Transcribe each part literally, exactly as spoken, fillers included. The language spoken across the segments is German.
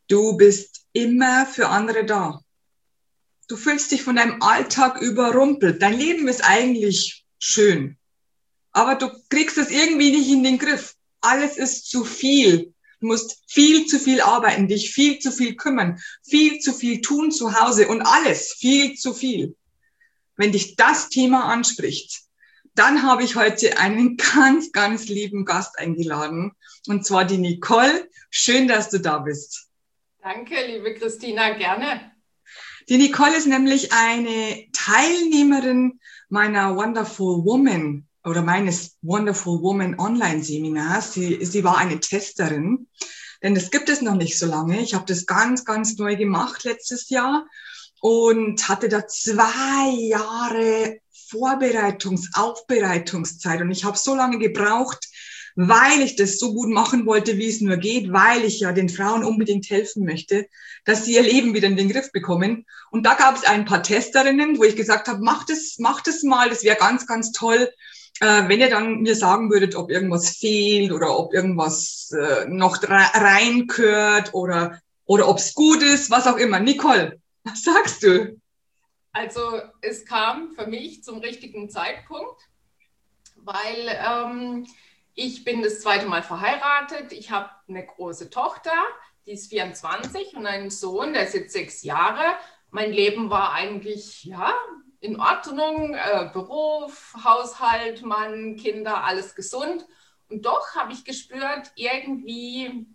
Du bist immer für andere da. Du fühlst dich von deinem Alltag überrumpelt. Dein Leben ist eigentlich schön, aber du kriegst es irgendwie nicht in den Griff. Alles ist zu viel. Du musst viel zu viel arbeiten, dich viel zu viel kümmern, viel zu viel tun zu Hause und alles viel zu viel. Wenn dich das Thema anspricht, dann habe ich heute einen ganz, ganz lieben Gast eingeladen, und zwar die Nicole. Schön, dass du da bist. Danke, liebe Christina, gerne. Die Nicole ist nämlich eine Teilnehmerin meiner Wonderful Woman oder meines Wonderful Woman Online-Seminars. Sie, sie war eine Testerin, denn das gibt es noch nicht so lange. Ich habe das ganz, ganz neu gemacht letztes Jahr und hatte da zwei Jahre Vorbereitungs-, Aufbereitungszeit. Und ich habe so lange gebraucht, weil ich das so gut machen wollte, wie es nur geht, weil ich ja den Frauen unbedingt helfen möchte, dass sie ihr Leben wieder in den Griff bekommen. Und da gab es ein paar Testerinnen, wo ich gesagt habe, macht es, macht es mal, das wäre ganz, ganz toll, äh, wenn ihr dann mir sagen würdet, ob irgendwas fehlt oder ob irgendwas äh, noch reingehört oder, oder ob es gut ist, was auch immer. Nicole, was sagst du? Also es kam für mich zum richtigen Zeitpunkt, weil ähm, ich bin das zweite Mal verheiratet. Ich habe eine große Tochter, die ist vierundzwanzig, und einen Sohn, der ist jetzt sechs Jahre. Mein Leben war eigentlich ja in Ordnung, äh, Beruf, Haushalt, Mann, Kinder, alles gesund. Und doch habe ich gespürt, irgendwie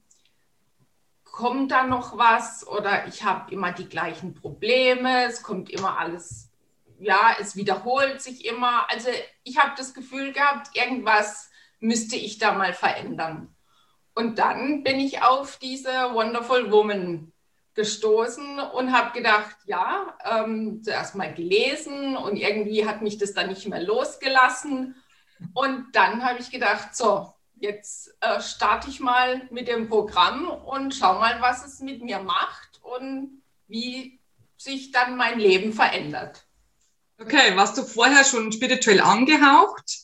kommt da noch was, oder ich habe immer die gleichen Probleme, es kommt immer alles, ja, es wiederholt sich immer. Also ich habe das Gefühl gehabt, irgendwas müsste ich da mal verändern. Und dann bin ich auf diese Wonderful Woman gestoßen und habe gedacht, ja, ähm, zuerst mal gelesen und irgendwie hat mich das dann nicht mehr losgelassen. Und dann habe ich gedacht, so, jetzt äh, starte ich mal mit dem Programm und schau mal, was es mit mir macht und wie sich dann mein Leben verändert. Okay, warst du vorher schon spirituell angehaucht?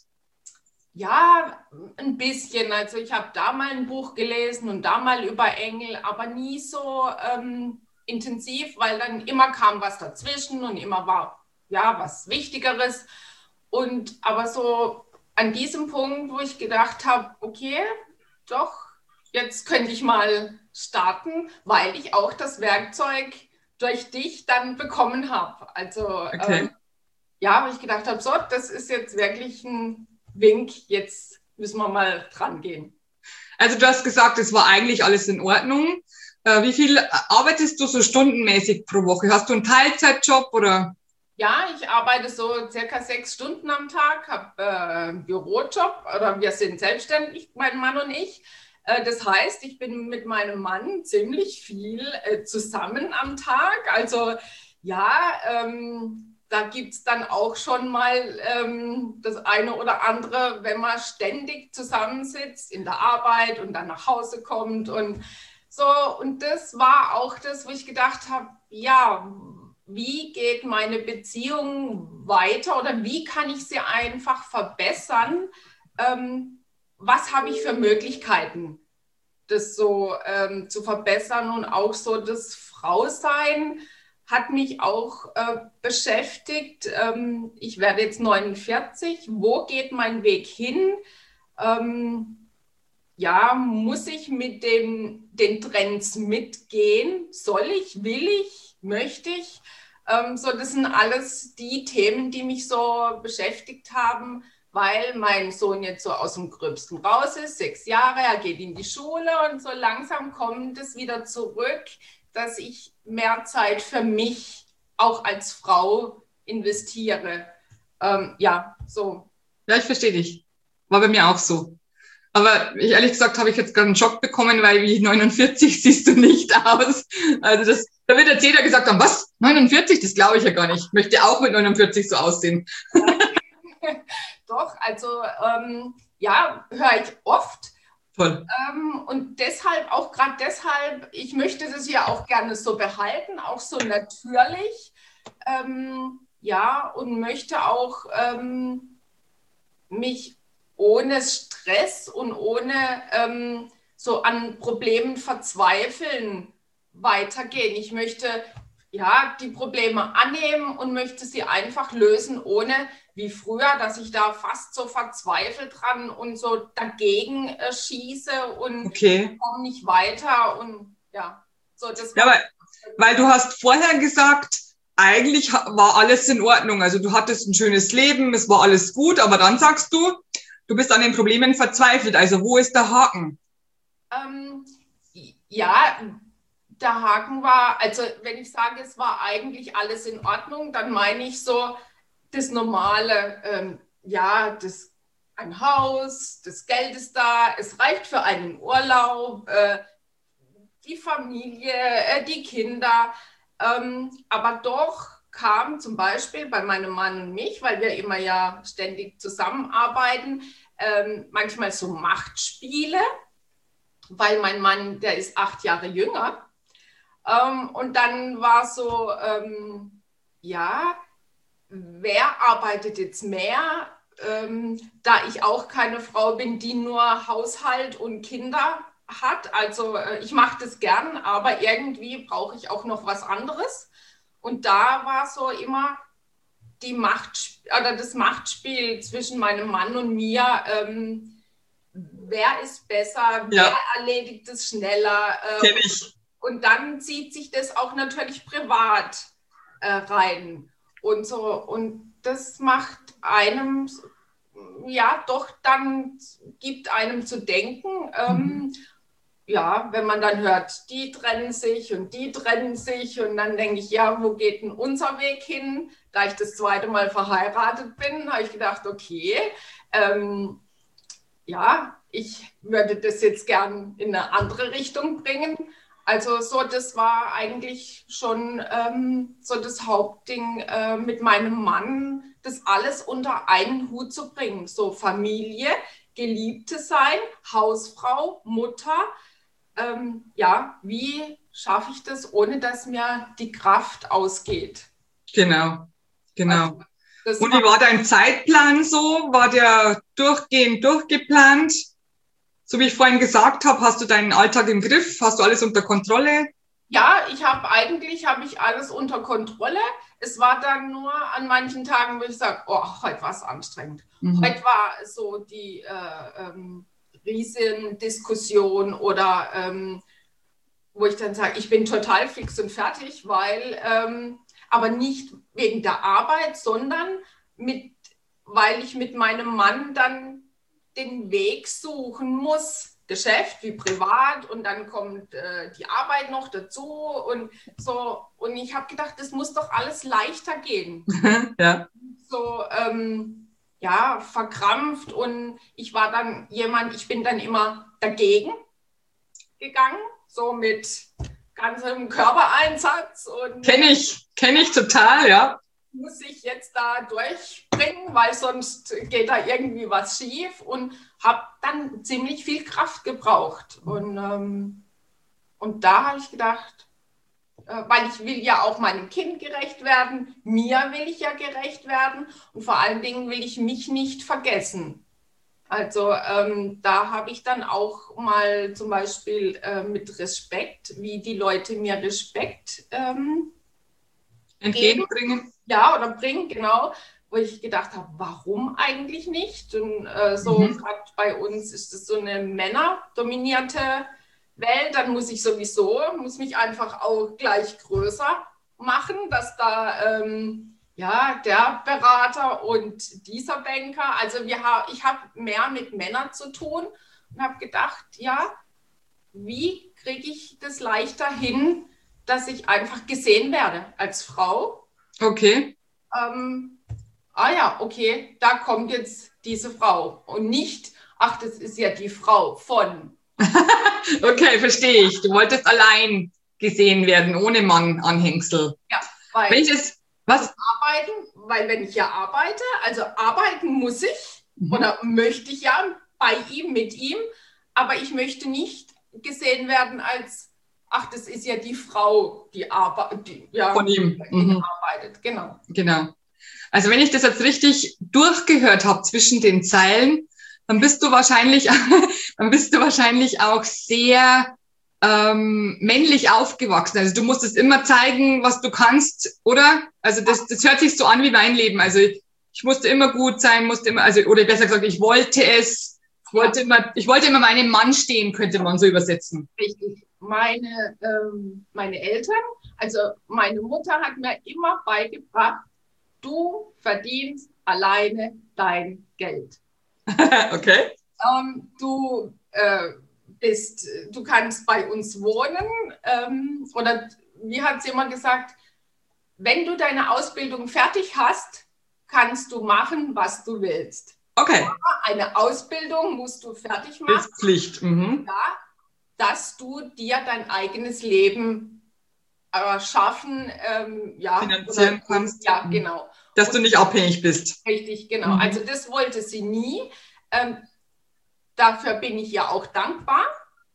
Ja, ein bisschen. Also ich habe da mal ein Buch gelesen und da mal über Engel, aber nie so ähm, intensiv, weil dann immer kam was dazwischen und immer war ja was Wichtigeres. Und aber so an diesem Punkt, wo ich gedacht habe, okay, doch, jetzt könnte ich mal starten, weil ich auch das Werkzeug durch dich dann bekommen habe. Also Okay. ähm, ja, wo ich gedacht habe, so, das ist jetzt wirklich ein Wink, jetzt müssen wir mal dran gehen. Also du hast gesagt, es war eigentlich alles in Ordnung. Äh, wie viel arbeitest du so stundenmäßig pro Woche? Hast du einen Teilzeitjob oder? Ja, ich arbeite so circa sechs Stunden am Tag, habe äh, einen Bürojob, oder wir sind selbstständig, mein Mann und ich. Äh, das heißt, ich bin mit meinem Mann ziemlich viel äh, zusammen am Tag. Also ja, ähm, da gibt es dann auch schon mal ähm, das eine oder andere, wenn man ständig zusammensitzt in der Arbeit und dann nach Hause kommt und so. Und das war auch das, wo ich gedacht habe, ja, wie geht meine Beziehung weiter oder wie kann ich sie einfach verbessern? Ähm, was habe ich für Möglichkeiten, das so ähm, zu verbessern? Und auch so das Frausein hat mich auch äh, beschäftigt. Ähm, ich werde jetzt neunundvierzig. Wo geht mein Weg hin? Ähm, ja, muss ich mit dem, den Trends mitgehen? Soll ich, will ich, möchte ich? Ähm, so, das sind alles die Themen, die mich so beschäftigt haben, weil mein Sohn jetzt so aus dem Gröbsten raus ist, sechs Jahre, er geht in die Schule und so langsam kommt es wieder zurück, dass ich mehr Zeit für mich auch als Frau investiere. Ähm, ja, so. Ja, ich verstehe dich. War bei mir auch so. Aber ich, ehrlich gesagt habe ich jetzt gerade einen Schock bekommen, weil wie neunundvierzig siehst du nicht aus. Also das, da wird jetzt jeder gesagt haben, was? neunundvierzig? Das glaube ich ja gar nicht. Ich möchte auch mit neunundvierzig so aussehen. Doch, also ähm, ja, höre ich oft. Toll. Ähm, und deshalb, auch gerade deshalb, ich möchte das ja auch gerne so behalten, auch so natürlich. Ähm, ja, und möchte auch ähm, mich ohne Stress und ohne ähm, so an Problemen verzweifeln weitergehen. Ich möchte ja die Probleme annehmen und möchte sie einfach lösen, ohne wie früher, dass ich da fast so verzweifelt dran und so dagegen äh, schieße und Okay. komme nicht weiter und ja, so das. Ja, weil, weil du hast vorher gesagt, eigentlich war alles in Ordnung. Also du hattest ein schönes Leben, es war alles gut, aber dann sagst du, du bist an den Problemen verzweifelt. Also wo ist der Haken? Ähm, ja, der Haken war, also wenn ich sage, es war eigentlich alles in Ordnung, dann meine ich so das Normale, ähm, ja, das, ein Haus, das Geld ist da, es reicht für einen Urlaub, äh, die Familie, äh, die Kinder, ähm, aber doch kam zum Beispiel bei meinem Mann und mich, weil wir immer ja ständig zusammenarbeiten, ähm, manchmal so Machtspiele, weil mein Mann, der ist acht Jahre jünger. Ähm, und dann war so, ähm, ja, wer arbeitet jetzt mehr? Ähm, da ich auch keine Frau bin, die nur Haushalt und Kinder hat. Also äh, ich mache das gern, aber irgendwie brauche ich auch noch was anderes. Und da war so immer die Macht, oder das Machtspiel zwischen meinem Mann und mir. Ähm, wer ist besser? Wer Ja. erledigt es schneller? Äh, Kenn ich. Und dann zieht sich das auch natürlich privat äh, rein und so. Und das macht einem, ja, doch dann gibt einem zu denken. Ähm, mhm. Ja, wenn man dann hört, die trennen sich und die trennen sich. Und dann denke ich, ja, wo geht denn unser Weg hin? Da ich das zweite Mal verheiratet bin, habe ich gedacht, okay, ähm, ja, ich würde das jetzt gern in eine andere Richtung bringen. Also so, das war eigentlich schon ähm, so das Hauptding äh, mit meinem Mann, das alles unter einen Hut zu bringen. So Familie, Geliebte sein, Hausfrau, Mutter. Ähm, ja, wie schaffe ich das, ohne dass mir die Kraft ausgeht? Genau, genau. Also, und wie war dein Zeitplan so? War der durchgehend durchgeplant? So wie ich vorhin gesagt habe, hast du deinen Alltag im Griff? Hast du alles unter Kontrolle? Ja, ich habe eigentlich habe ich alles unter Kontrolle. Es war dann nur an manchen Tagen, wo ich sage, oh, heute war es anstrengend. Mhm. Heute war so die äh, ähm, Riesendiskussion oder ähm, wo ich dann sage, ich bin total fix und fertig, weil ähm, aber nicht wegen der Arbeit, sondern mit, weil ich mit meinem Mann dann den Weg suchen muss, Geschäft wie privat, und dann kommt äh, die Arbeit noch dazu und so. Und ich habe gedacht, das muss doch alles leichter gehen. Ja. So, ähm, ja, verkrampft, und ich war dann jemand, ich bin dann immer dagegen gegangen, so mit ganzem Körpereinsatz. Kenne ich, kenne ich total, ja. Muss ich jetzt da durchbringen, weil sonst geht da irgendwie was schief, und habe dann ziemlich viel Kraft gebraucht. Und, ähm, und da habe ich gedacht, äh, weil ich will ja auch meinem Kind gerecht werden, mir will ich ja gerecht werden, und vor allen Dingen will ich mich nicht vergessen. Also ähm, da habe ich dann auch mal zum Beispiel äh, mit Respekt, wie die Leute mir Respekt ähm, entgegenbringen. Ja, oder bringen, genau, wo ich gedacht habe, warum eigentlich nicht? Und äh, so mhm. gerade bei uns ist es so eine männerdominierte Welt, dann muss ich sowieso, muss mich einfach auch gleich größer machen, dass da ähm, ja der Berater und dieser Banker, also wir ha ich habe mehr mit Männern zu tun und habe gedacht, ja, wie kriege ich das leichter hin, dass ich einfach gesehen werde als Frau. Okay. Ähm, ah ja, okay, da kommt jetzt diese Frau. Und nicht, ach, das ist ja die Frau von. Okay, verstehe ich. Du wolltest allein gesehen werden, ohne Mann-Anhängsel. Ja, weil, Welches, was? Arbeiten, weil wenn ich ja arbeite, also arbeiten muss ich, mhm. oder möchte ich ja bei ihm, mit ihm, aber ich möchte nicht gesehen werden als, ach, das ist ja die Frau, die, Arbe die ja, von ihm mhm. arbeitet. Genau. Genau. Also wenn ich das jetzt richtig durchgehört habe zwischen den Zeilen, dann bist du wahrscheinlich, dann bist du wahrscheinlich auch sehr ähm, männlich aufgewachsen. Also du musstest immer zeigen, was du kannst, oder? Also das, das hört sich so an wie mein Leben. Also ich, ich musste immer gut sein, musste immer, also oder besser gesagt, ich wollte es, ich wollte immer, ich wollte immer meinem Mann stehen, könnte man so übersetzen. Richtig. Meine, ähm, meine Eltern, also meine Mutter hat mir immer beigebracht, du verdienst alleine dein Geld. Okay. Ähm, du äh, bist, du kannst bei uns wohnen, ähm, oder wie hat sie immer gesagt, wenn du deine Ausbildung fertig hast, kannst du machen, was du willst. Okay. Aber eine Ausbildung musst du fertig machen. Ist Pflicht. Mhm. Ja, dass du dir dein eigenes Leben erschaffen, ähm, ja, finanzieren oder, kannst. Ja, genau. Dass Und, du nicht abhängig bist. Richtig, genau. Mhm. Also das wollte sie nie. Ähm, dafür bin ich ja auch dankbar.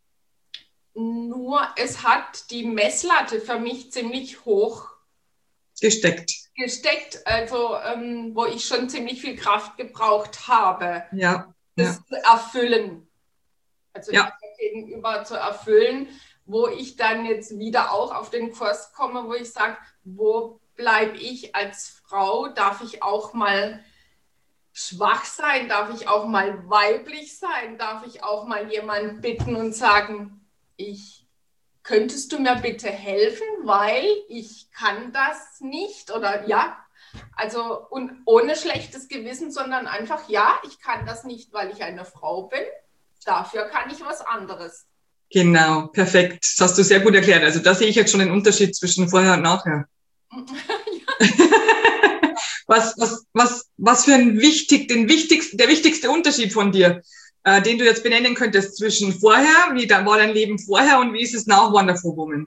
Nur es hat die Messlatte für mich ziemlich hoch gesteckt. Gesteckt, also ähm, wo ich schon ziemlich viel Kraft gebraucht habe, ja, das ja. zu erfüllen. Also ja. gegenüber zu erfüllen, wo ich dann jetzt wieder auch auf den Kurs komme, wo ich sage, wo bleibe ich als Frau? Darf ich auch mal schwach sein? Darf ich auch mal weiblich sein? Darf ich auch mal jemanden bitten und sagen, ich, könntest du mir bitte helfen, weil ich kann das nicht? Oder ja, also und ohne schlechtes Gewissen, sondern einfach, ja, ich kann das nicht, weil ich eine Frau bin. Dafür kann ich was anderes. Genau, perfekt. Das hast du sehr gut erklärt. Also da sehe ich jetzt schon den Unterschied zwischen vorher und nachher. was, was, was, was für ein wichtig, den wichtigsten, der wichtigste Unterschied von dir, äh, den du jetzt benennen könntest zwischen vorher, wie da war dein Leben vorher und wie ist es nach Wonderful Woman?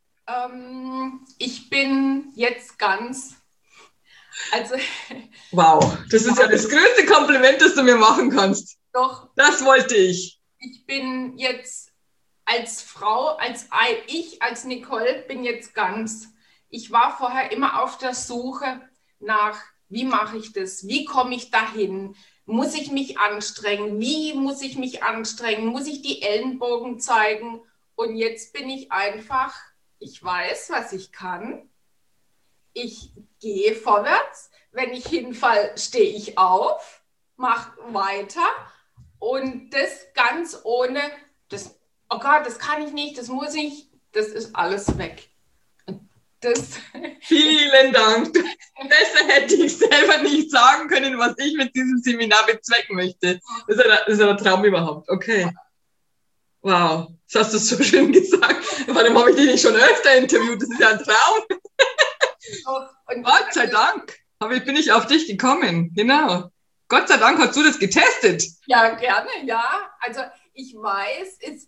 Ähm, ich bin jetzt ganz, also wow, das ist ja das größte Kompliment, das du mir machen kannst. Doch. Das wollte ich. Ich bin jetzt als Frau, als ich, als Nicole, bin jetzt ganz. Ich war vorher immer auf der Suche nach, wie mache ich das? Wie komme ich dahin? Muss ich mich anstrengen? Wie muss ich mich anstrengen? Muss ich die Ellenbogen zeigen? Und jetzt bin ich einfach, ich weiß, was ich kann. Ich gehe vorwärts. Wenn ich hinfalle, stehe ich auf, mache weiter. Und das ganz ohne, das, oh Gott, das kann ich nicht, das muss ich, das ist alles weg. Das Vielen Dank. Besser hätte ich selber nicht sagen können, was ich mit diesem Seminar bezwecken möchte. Das ist ein, das ist ein Traum überhaupt. Okay. Wow, das hast du so schön gesagt. Warum habe ich dich nicht schon öfter interviewt? Das ist ja ein Traum. Und Gott sei Dank bin ich auf dich gekommen. Genau. Gott sei Dank hast du das getestet. Ja, gerne, ja. Also ich weiß, es,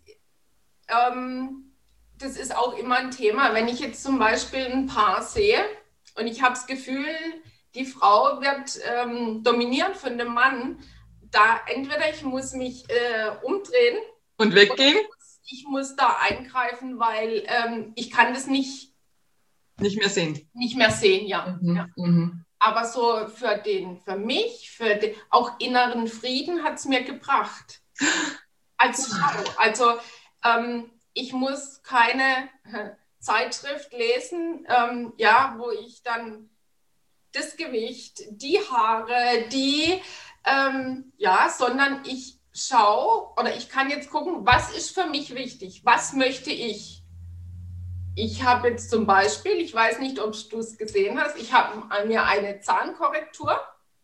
ähm, das ist auch immer ein Thema. Wenn ich jetzt zum Beispiel ein Paar sehe und ich habe das Gefühl, die Frau wird ähm, dominiert von dem Mann, da entweder ich muss mich äh, umdrehen und weggehen. Ich muss, ich muss da eingreifen, weil ähm, ich kann das nicht, nicht mehr sehen. Nicht mehr sehen, ja. Mhm, ja. Mhm. Aber so für den, für mich, für den, auch inneren Frieden hat es mir gebracht. Als Frau. Also ähm, ich muss keine äh, Zeitschrift lesen, ähm, ja, wo ich dann das Gewicht, die Haare, die, ähm, ja, sondern ich schaue oder ich kann jetzt gucken, was ist für mich wichtig, was möchte ich. Ich habe jetzt zum Beispiel, ich weiß nicht, ob du es gesehen hast, ich habe mir eine Zahnkorrektur,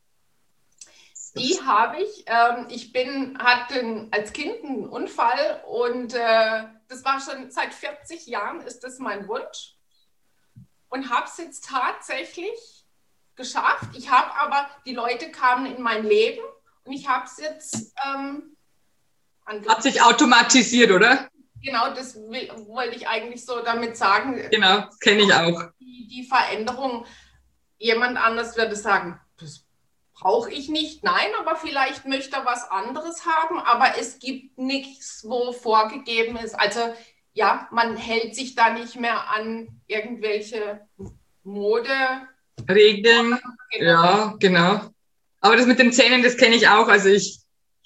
die habe ich, ähm, ich bin, hatte als Kind einen Unfall und äh, das war schon seit vierzig Jahren, ist das mein Wunsch und habe es jetzt tatsächlich geschafft. Ich habe aber, die Leute kamen in mein Leben und ich habe es jetzt ähm, hat sich automatisiert, oder? Genau, das will, wollte ich eigentlich so damit sagen. Genau, das kenne ich auch. Die, die Veränderung, jemand anders würde sagen, das brauche ich nicht. Nein, aber vielleicht möchte er was anderes haben, aber es gibt nichts, wo vorgegeben ist. Also ja, man hält sich da nicht mehr an irgendwelche Mode. Regeln, genau. Ja, genau. Aber das mit den Zähnen, das kenne ich auch. Also ich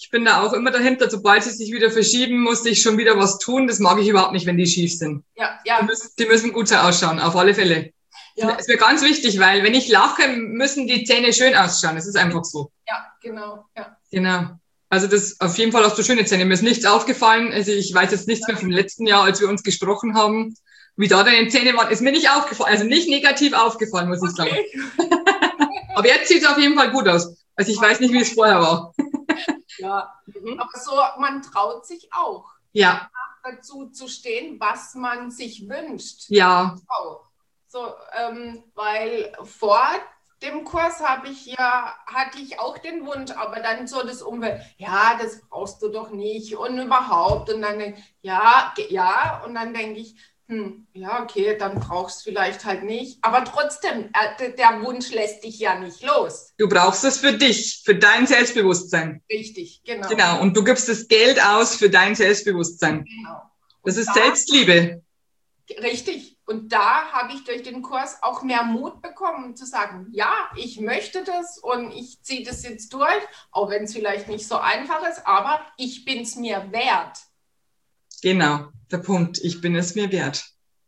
Ich bin da auch immer dahinter, sobald sie sich wieder verschieben, musste ich schon wieder was tun. Das mag ich überhaupt nicht, wenn die schief sind. Ja, ja. Die müssen, die müssen gut ausschauen, auf alle Fälle. Ja. Das wäre ganz wichtig, weil wenn ich lache, müssen die Zähne schön ausschauen. Das ist einfach so. Ja, genau. Ja. Genau. Also das, auf jeden Fall hast du schöne Zähne. Mir ist nichts aufgefallen. Also ich weiß jetzt nichts mehr vom letzten Jahr, als wir uns gesprochen haben. Wie da deine Zähne waren, ist mir nicht aufgefallen. Also nicht negativ aufgefallen, muss ich sagen. Aber jetzt sieht es auf jeden Fall gut aus. Also ich weiß nicht, wie es vorher war. Ja, mhm. Aber so, man traut sich auch. Ja. Dazu zu stehen, was man sich wünscht. Ja. So, ähm, weil vor dem Kurs habe ich ja, hatte ich auch den Wunsch, aber dann so das Umwelt, ja, das brauchst du doch nicht und überhaupt. Und dann denke ich, ja, ja, und dann denke ich, hm, ja, okay, dann brauchst du vielleicht halt nicht. Aber trotzdem, äh, der Wunsch lässt dich ja nicht los. Du brauchst es für dich, für dein Selbstbewusstsein. Richtig, genau. Genau, und du gibst das Geld aus für dein Selbstbewusstsein. Genau. Das ist da, Selbstliebe. Richtig. Und da habe ich durch den Kurs auch mehr Mut bekommen, zu sagen, ja, ich möchte das und ich ziehe das jetzt durch, auch wenn es vielleicht nicht so einfach ist, aber ich bin es mir wert. Genau, der Punkt. Ich bin es mir wert.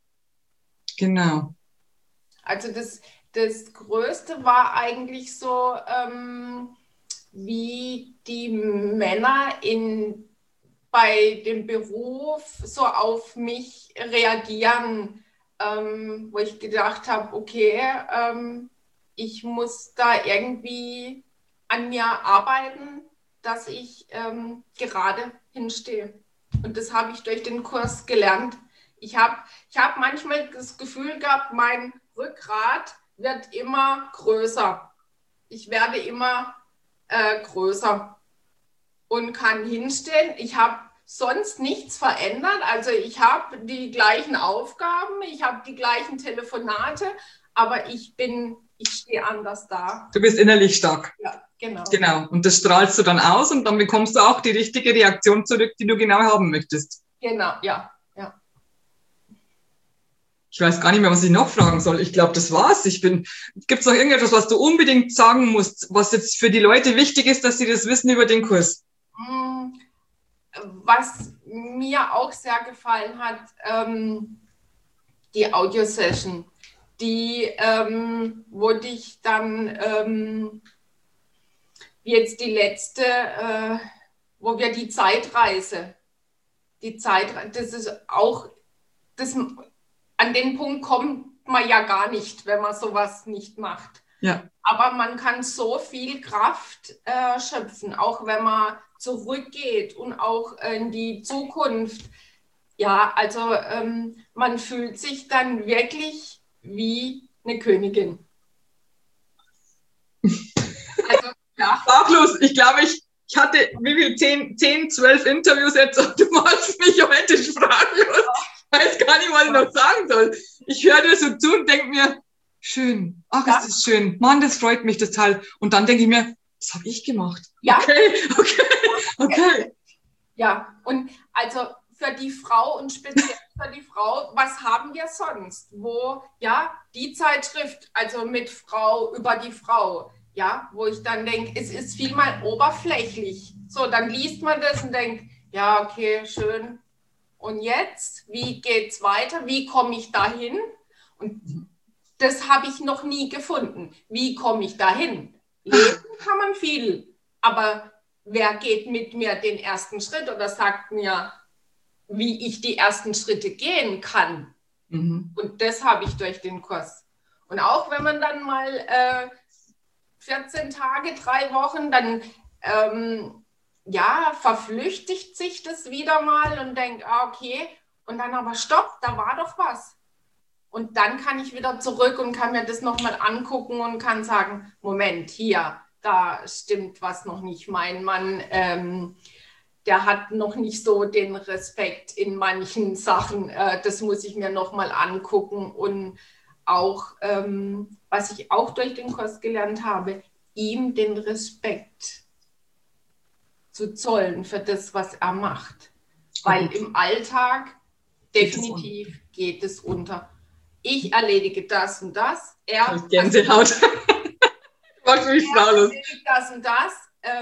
Genau. Also das, das Größte war eigentlich so, ähm, wie die Männer in, bei dem Beruf so auf mich reagieren, ähm, wo ich gedacht habe, okay, ähm, ich muss da irgendwie an mir arbeiten, dass ich ähm, gerade hinstehe. Und das habe ich durch den Kurs gelernt. Ich habe ich hab manchmal das Gefühl gehabt, mein Rückgrat wird immer größer. Ich werde immer äh, größer und kann hinstehen. Ich habe sonst nichts verändert. Also ich habe die gleichen Aufgaben, ich habe die gleichen Telefonate, aber ich bin, ich stehe anders da. Du bist innerlich stark. Ja, genau. Genau. Und das strahlst du dann aus und dann bekommst du auch die richtige Reaktion zurück, die du genau haben möchtest. Genau, ja. ja. Ich weiß gar nicht mehr, was ich noch fragen soll. Ich glaube, das war's. Ich bin, gibt's noch irgendetwas, was du unbedingt sagen musst, was jetzt für die Leute wichtig ist, dass sie das wissen über den Kurs? Was mir auch sehr gefallen hat, ähm, die Audio-Session, die, ähm, wo dich dann, ähm, jetzt die letzte, äh, wo wir die Zeitreise, die Zeitreise, das ist auch, das, an den Punkt kommt man ja gar nicht, wenn man sowas nicht macht. Ja. Aber man kann so viel Kraft äh, schöpfen, auch wenn man zurückgeht und auch in die Zukunft. Ja, also ähm, man fühlt sich dann wirklich wie eine Königin. Also, ja. Sprachlos. Ich glaube, ich, ich hatte wie viel? zehn, zehn, zwölf Interviews jetzt und du machst mich heute sprachlos. Ich weiß gar nicht, was ich noch sagen soll. Ich höre dir so zu und denke mir, schön. Ach, ja. Ist das schön. Mann, das freut mich total. Und dann denke ich mir, das habe ich gemacht. Ja. Okay, okay, okay. Ja, und also für die Frau und speziell für die Frau, was haben wir sonst? Wo, ja, die Zeitschrift, also mit Frau über die Frau, ja, wo ich dann denke, es ist vielmal oberflächlich. So, dann liest man das und denkt, ja, okay, schön. Und jetzt, wie geht's weiter? Wie komme ich dahin? Und das habe ich noch nie gefunden. Wie komme ich dahin? Lesen kann man viel, aber wer geht mit mir den ersten Schritt oder sagt mir, wie ich die ersten Schritte gehen kann? Mhm. Und das habe ich durch den Kurs. Und auch wenn man dann mal äh, vierzehn Tage, drei Wochen, dann ähm, ja, verflüchtigt sich das wieder mal und denkt, ah, okay, und dann aber stopp, da war doch was. Und dann kann ich wieder zurück und kann mir das nochmal angucken und kann sagen, Moment, hier, da stimmt was noch nicht. Mein Mann, ähm, der hat noch nicht so den Respekt in manchen Sachen. Äh, das muss ich mir nochmal angucken. Und auch, ähm, was ich auch durch den Kurs gelernt habe, ihm den Respekt zu zollen für das, was er macht. Weil im Alltag definitiv geht es unter. Ich erledige das und das. Er Gänsehaut. Macht mich sprachlos. erledigt das und das. Ähm,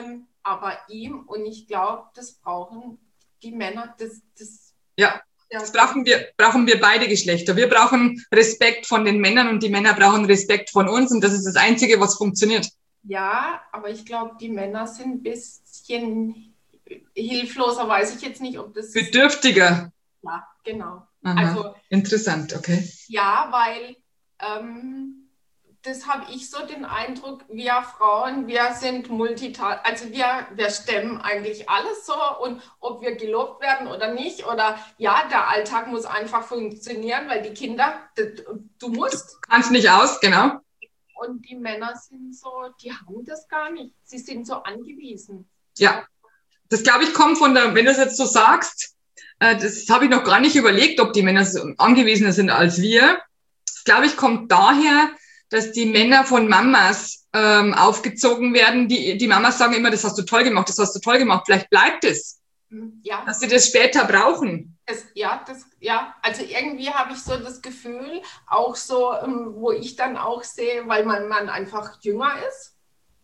aber ihm. Und ich glaube, das brauchen die Männer. Das, das, ja, das brauchen wir, brauchen wir beide Geschlechter. Wir brauchen Respekt von den Männern und die Männer brauchen Respekt von uns. Und das ist das Einzige, was funktioniert. Ja, aber ich glaube, die Männer sind ein bisschen hilfloser, weiß ich jetzt nicht, ob das... Bedürftiger. Ja, genau. Aha, also interessant, okay. Ja, weil ähm, das habe ich so den Eindruck, wir Frauen, wir sind multitask, also wir, wir stemmen eigentlich alles so und ob wir gelobt werden oder nicht oder ja, der Alltag muss einfach funktionieren, weil die Kinder, das, du musst. Du kannst nicht aus, genau. Und die Männer sind so, die haben das gar nicht. Sie sind so angewiesen. Ja, das glaube ich kommt von der, wenn du es jetzt so sagst, äh, das habe ich noch gar nicht überlegt, ob die Männer so angewiesener sind als wir. Das glaube ich kommt daher, dass die Männer von Mamas ähm, aufgezogen werden. Die, die Mamas sagen immer, das hast du toll gemacht, das hast du toll gemacht, vielleicht bleibt es. Ja. Dass sie das später brauchen. Das, ja, das, ja, also irgendwie habe ich so das Gefühl, auch so, ähm, wo ich dann auch sehe, weil mein Mann einfach jünger ist,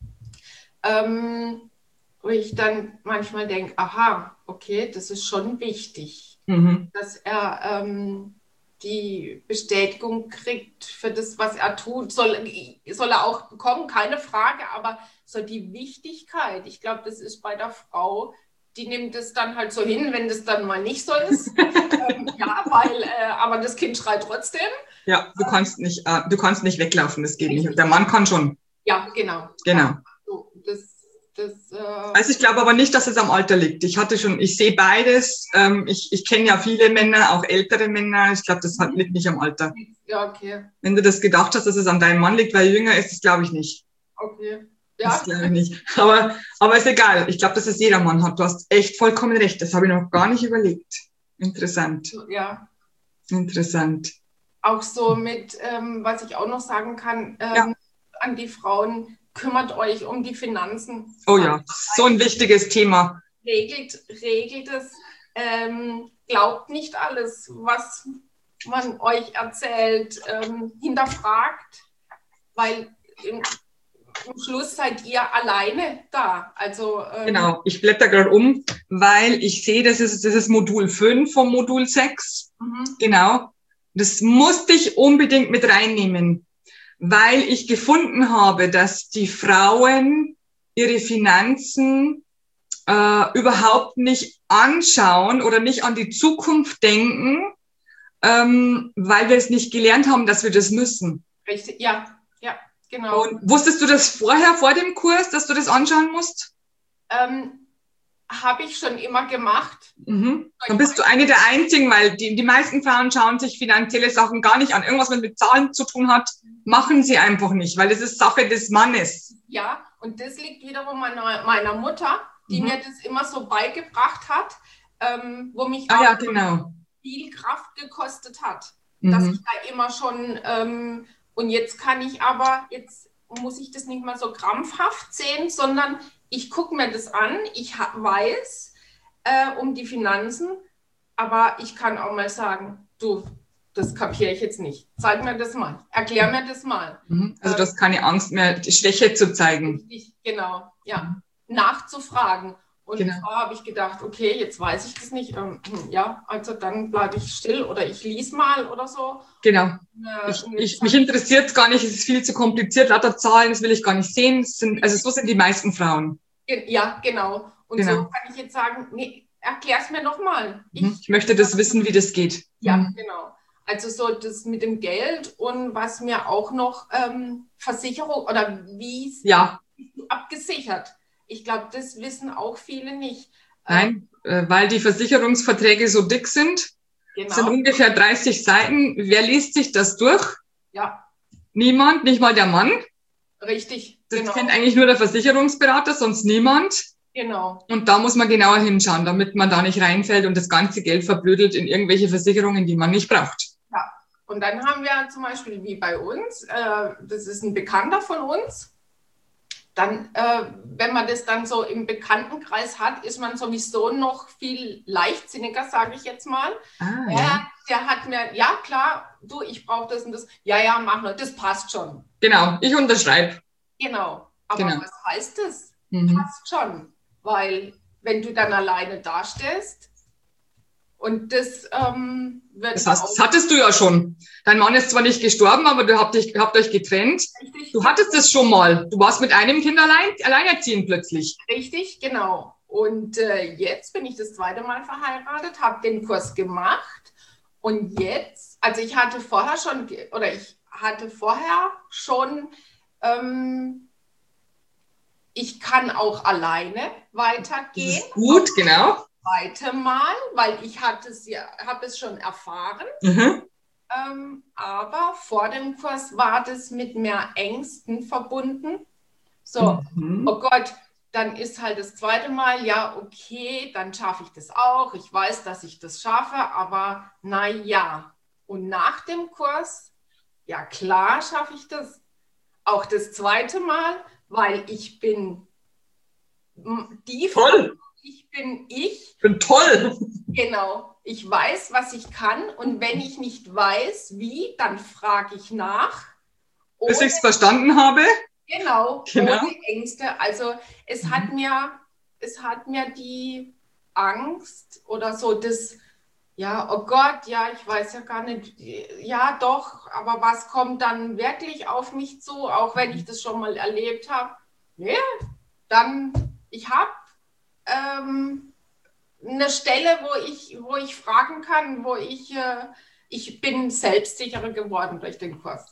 ähm, wo ich dann manchmal denke, aha, okay, das ist schon wichtig, mhm. dass er ähm, die Bestätigung kriegt für das, was er tut. Soll, soll er auch bekommen, keine Frage, aber so die Wichtigkeit, ich glaube, das ist bei der Frau, die nimmt es dann halt so hin, wenn das dann mal nicht so ist. ähm, ja, weil, äh, aber das Kind schreit trotzdem. Ja, du kannst nicht, äh, du kannst nicht weglaufen, das geht nicht. Der Mann kann schon. Ja, genau. Genau. Ja, so, das, das, äh also ich glaube aber nicht, dass es am Alter liegt. Ich hatte schon, ich sehe beides. Ähm, ich ich kenne ja viele Männer, auch ältere Männer. Ich glaube, das hat, liegt nicht am Alter. Ja, okay. Wenn du das gedacht hast, dass es an deinem Mann liegt, weil er jünger ist, das glaube ich nicht. Okay. Ja. Das glaube ich nicht. Aber, aber ist egal. Ich glaube, dass es jeder Mann hat. Du hast echt vollkommen recht. Das habe ich noch gar nicht überlegt. Interessant. Ja. Interessant. Auch so mit, ähm, was ich auch noch sagen kann, ähm, ja. an die Frauen, kümmert euch um die Finanzen. Oh ja, so ein wichtiges Thema. Regelt, regelt es. Ähm, glaubt nicht alles, was man euch erzählt, ähm, hinterfragt, weil im, Am Schluss seid ihr alleine da. Also, ähm genau, ich blätter gerade um, weil ich sehe, das ist, das ist Modul fünf vom Modul sechs. Mhm. Genau. Das musste ich unbedingt mit reinnehmen, weil ich gefunden habe, dass die Frauen ihre Finanzen äh, überhaupt nicht anschauen oder nicht an die Zukunft denken, ähm, weil wir es nicht gelernt haben, dass wir das müssen. Richtig, ja. Genau. Und wusstest du das vorher, vor dem Kurs, dass du das anschauen musst? Ähm, habe ich schon immer gemacht. Mhm. Dann bist du eine der einzigen, weil die, die meisten Frauen schauen sich finanzielle Sachen gar nicht an. Irgendwas, was mit Zahlen zu tun hat, machen sie einfach nicht, weil das ist Sache des Mannes. Ja, und das liegt wiederum an meiner Mutter, die mhm. mir das immer so beigebracht hat, ähm, wo mich ah, auch ja, genau. viel Kraft gekostet hat, mhm. dass ich da immer schon... Ähm, Und jetzt kann ich aber, jetzt muss ich das nicht mal so krampfhaft sehen, sondern ich gucke mir das an, ich weiß äh, um die Finanzen, aber ich kann auch mal sagen, du, das kapiere ich jetzt nicht. Zeig mir das mal, erklär mir das mal. Also du hast keine Angst mehr, die Schwäche zu zeigen. Richtig, genau, ja, nachzufragen. Und genau. da habe ich gedacht, okay, jetzt weiß ich das nicht. Ähm, ja, also dann bleibe ich still oder ich lese mal oder so. Genau. Äh, ich, ich, mich interessiert es gar nicht, es ist viel zu kompliziert, lauter Zahlen, das will ich gar nicht sehen. Das sind, also so sind die meisten Frauen. Ja, genau. Und genau. so kann ich jetzt sagen, nee, erklär es mir nochmal. Ich, ich möchte das wissen, wie das geht. Ja, mhm. genau. Also so das mit dem Geld und was mir auch noch ähm, Versicherung oder wie es ja. abgesichert. Ich glaube, das wissen auch viele nicht. Nein, äh, weil die Versicherungsverträge so dick sind. Genau. Das sind ungefähr dreißig Seiten. Wer liest sich das durch? Ja. Niemand, nicht mal der Mann. Richtig. Das genau. kennt eigentlich nur der Versicherungsberater, sonst niemand. Genau. Und da muss man genauer hinschauen, damit man da nicht reinfällt und das ganze Geld verblödelt in irgendwelche Versicherungen, die man nicht braucht. Ja. Und dann haben wir zum Beispiel wie bei uns, äh, das ist ein Bekannter von uns. Dann, äh, wenn man das dann so im Bekanntenkreis hat, ist man sowieso noch viel leichtsinniger, sage ich jetzt mal. Ah, äh, ja. Der hat mir, ja klar, du, ich brauche das und das. Ja, ja, mach nur, das passt schon. Genau, ich unterschreibe. Genau, aber genau. was heißt das? Mhm. Passt schon. weil wenn du dann alleine dastehst und das ähm, wird Das heißt, das hattest du ja schon. Dein Mann ist zwar nicht gestorben, aber du habt, dich, habt euch getrennt. Richtig, du hattest es schon mal. Du warst mit einem Kind allein, alleinerziehend plötzlich. Richtig, genau. Und äh, jetzt bin ich das zweite Mal verheiratet, habe den Kurs gemacht und jetzt, also ich hatte vorher schon, oder ich hatte vorher schon, ähm, ich kann auch alleine weitergehen. Das ist gut, genau. Zweite Mal, weil ich hatte es ja, habe es schon erfahren. Mhm. Ähm, aber vor dem Kurs war das mit mehr Ängsten verbunden. So, Mhm. oh Gott, dann ist halt das zweite Mal, ja, okay, dann schaffe ich das auch. Ich weiß, dass ich das schaffe, aber naja. Und nach dem Kurs, ja klar, schaffe ich das. Auch das zweite Mal, weil ich bin die Frau, Toll. ich bin ich. Ich bin toll. Genau. Ich weiß, was ich kann. Und wenn ich nicht weiß, wie, dann frage ich nach. Bis ich es verstanden habe. Genau, Genau. ohne Ängste. Also es Mhm. hat mir, es hat mir die Angst oder so das, ja, oh Gott, ja, ich weiß ja gar nicht, ja doch, aber was kommt dann wirklich auf mich zu, auch wenn ich das schon mal erlebt habe? Nee, dann, ich habe ähm, eine Stelle, wo ich, wo ich fragen kann, wo ich, äh, ich bin selbstsicherer geworden durch den Kurs.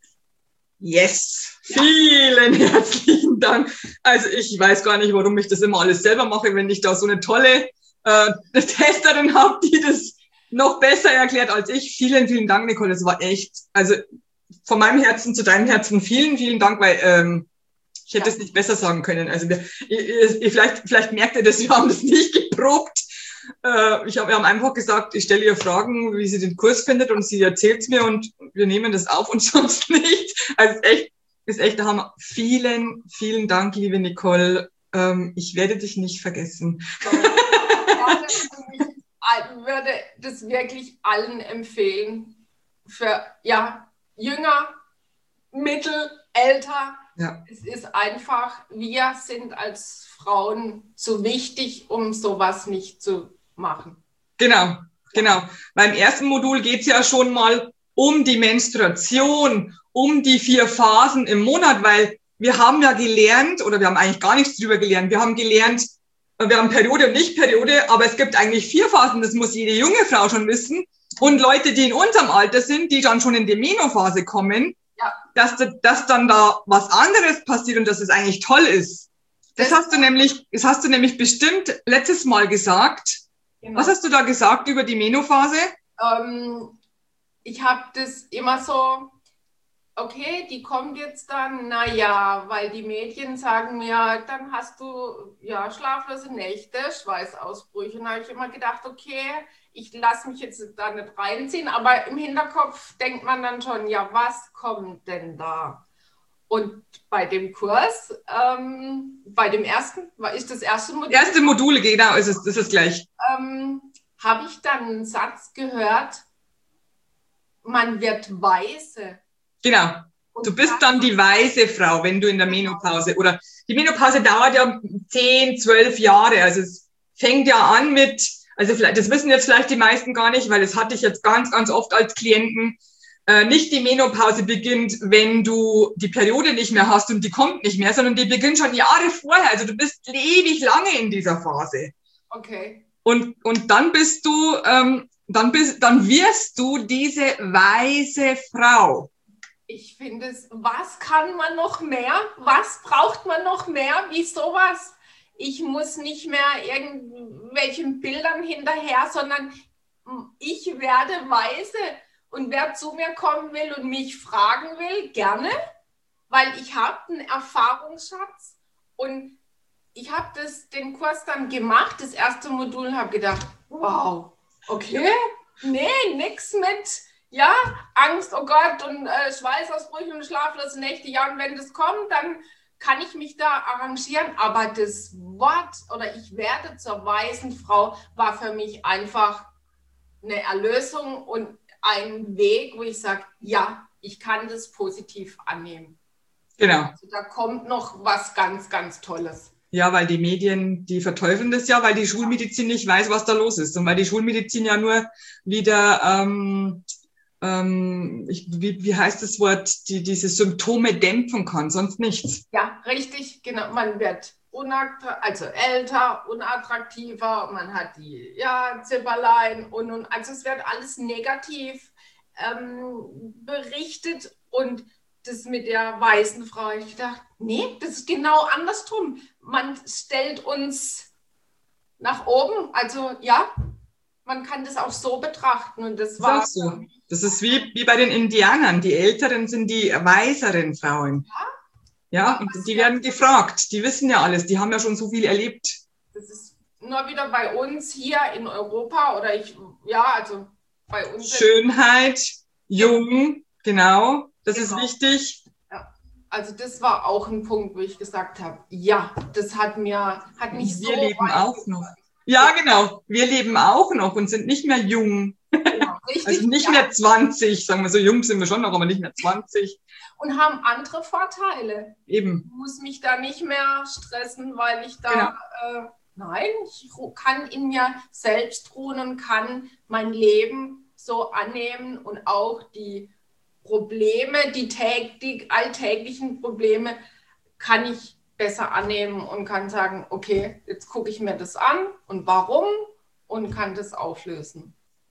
Yes, vielen herzlichen Dank. Also ich weiß gar nicht, warum ich das immer alles selber mache, wenn ich da so eine tolle äh, Testerin habe, die das noch besser erklärt als ich. Vielen, vielen Dank, Nicole. Das war echt, also von meinem Herzen zu deinem Herzen vielen, vielen Dank, weil ähm, ich hätte es ja. nicht besser sagen können. Also wir, ihr, ihr, vielleicht, vielleicht merkt ihr das, wir haben das nicht geprobt. Äh, ich hab, wir haben einfach gesagt, ich stelle ihr Fragen, wie sie den Kurs findet und sie erzählt es mir und wir nehmen das auf und sonst nicht. Also ist echt, ist echt der Hammer. Vielen, vielen Dank, liebe Nicole. Ähm, ich werde dich nicht vergessen. Ich würde das wirklich allen empfehlen. Für ja, jünger, mittel, älter. Ja. Es ist einfach, wir sind als Frauen zu wichtig, um sowas nicht zu machen. Genau, genau. Beim ersten Modul geht es ja schon mal um die Menstruation, um die vier Phasen im Monat, weil wir haben ja gelernt, oder wir haben eigentlich gar nichts drüber gelernt, wir haben gelernt, wir haben Periode und Nicht-Periode, aber es gibt eigentlich vier Phasen, das muss jede junge Frau schon wissen. Und Leute, die in unserem Alter sind, die dann schon in die Menophase kommen, ja. dass, dass dann da was anderes passiert und dass es eigentlich toll ist. Das, das hast du nämlich, das hast du nämlich bestimmt letztes Mal gesagt. Genau. Was hast du da gesagt über die Menophase? Ähm, ich habe das immer so, okay, die kommt jetzt dann, naja, weil die Mädchen sagen mir, dann hast du ja schlaflose Nächte, Schweißausbrüche. Und da habe ich immer gedacht, okay, ich lasse mich jetzt da nicht reinziehen, aber im Hinterkopf denkt man dann schon, ja, was kommt denn da? Und bei dem Kurs, ähm, bei dem ersten, ist das erste Modul? Erste Module, genau, ist es, ist es gleich. Ähm, habe ich dann einen Satz gehört, man wird weise. Genau. Du bist dann die weise Frau, wenn du in der Menopause, oder die Menopause dauert ja zehn, zwölf Jahre, also es fängt ja an mit, also vielleicht, das wissen jetzt vielleicht die meisten gar nicht, weil das hatte ich jetzt ganz, ganz oft als Klienten, äh, nicht die Menopause beginnt, wenn du die Periode nicht mehr hast und die kommt nicht mehr, sondern die beginnt schon Jahre vorher, also du bist ewig lange in dieser Phase. Okay. Und, und dann bist du, ähm, dann bist, dann wirst du diese weise Frau. Ich finde es, was kann man noch mehr? Was braucht man noch mehr? Wie sowas? Ich muss nicht mehr irgendwelchen Bildern hinterher, sondern ich werde weise. Und wer zu mir kommen will und mich fragen will, gerne, weil ich habe einen Erfahrungsschatz und ich habe den Kurs dann gemacht, das erste Modul, habe gedacht, wow, okay, nee, nix mit, ja, Angst, oh Gott, und äh, Schweißausbrüche und schlaflose Nächte, ja, und wenn das kommt, dann kann ich mich da arrangieren, aber das Wort oder ich werde zur weisen Frau war für mich einfach eine Erlösung und ein Weg, wo ich sage, ja, ich kann das positiv annehmen. Genau. Also da kommt noch was ganz, ganz Tolles. Ja, weil die Medien, die verteufeln das ja, weil die Schulmedizin nicht weiß, was da los ist. Und weil die Schulmedizin ja nur wieder, ähm, ähm, ich, wie, wie heißt das Wort, die diese Symptome dämpfen kann, sonst nichts. Ja, richtig, genau. Man wird unattra- also älter, unattraktiver, man hat die ja, Zipperlein und, und also es wird alles negativ ähm, berichtet und das mit der weißen Frau, ich dachte, nee, das ist genau andersrum. Man stellt uns nach oben, also ja, man kann das auch so betrachten und das Das ist war auch so. Das ist wie, wie bei den Indianern. Die Älteren sind die weiseren Frauen. Ja, und die werden gefragt. Die wissen ja alles. Die haben ja schon so viel erlebt. Das ist nur wieder bei uns hier in Europa oder ich, ja, also bei uns. Schönheit, jung, genau, das Genau. ist wichtig. Ja. Also das war auch ein Punkt, wo ich gesagt habe, ja, das hat mir, hat mich Wir so leben weit auch noch. Ja, genau. Wir leben auch noch und sind nicht mehr jung. Genau, richtig, Also nicht ja. mehr zwanzig, sagen wir so, jung sind wir schon noch, aber nicht mehr zwanzig. Und haben andere Vorteile. Eben. Ich muss mich da nicht mehr stressen, weil ich da, Genau. äh, nein, ich ru- kann in mir selbst ruhen und kann mein Leben so annehmen und auch die Probleme, die, täg die alltäglichen Probleme, kann ich besser annehmen und kann sagen, okay, jetzt gucke ich mir das an und warum und kann das auflösen.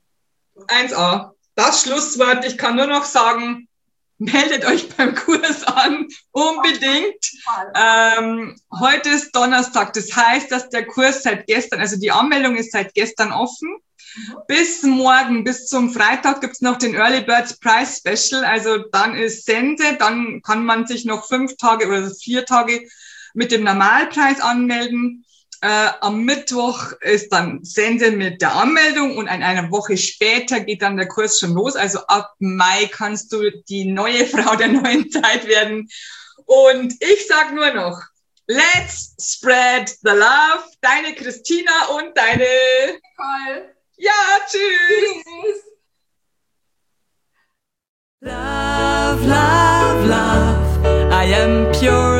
eins a. Das Schlusswort, ich kann nur noch sagen, meldet euch beim Kurs an, unbedingt. Ähm, heute ist Donnerstag, das heißt, dass der Kurs seit gestern, also die Anmeldung ist seit gestern offen. Mhm. Bis morgen, bis zum Freitag gibt's noch den Early Birds Prize Special, also dann ist Sense, dann kann man sich noch fünf Tage oder vier Tage mit dem Normalpreis anmelden. Äh, am Mittwoch ist dann Sense mit der Anmeldung und in einer Woche später geht dann der Kurs schon los. Also ab Mai kannst du die neue Frau der neuen Zeit werden. Und ich sag nur noch, let's spread the love. Deine Christina und deine Nicole. Ja, tschüss. Tschüss. Love, love, love, I am pure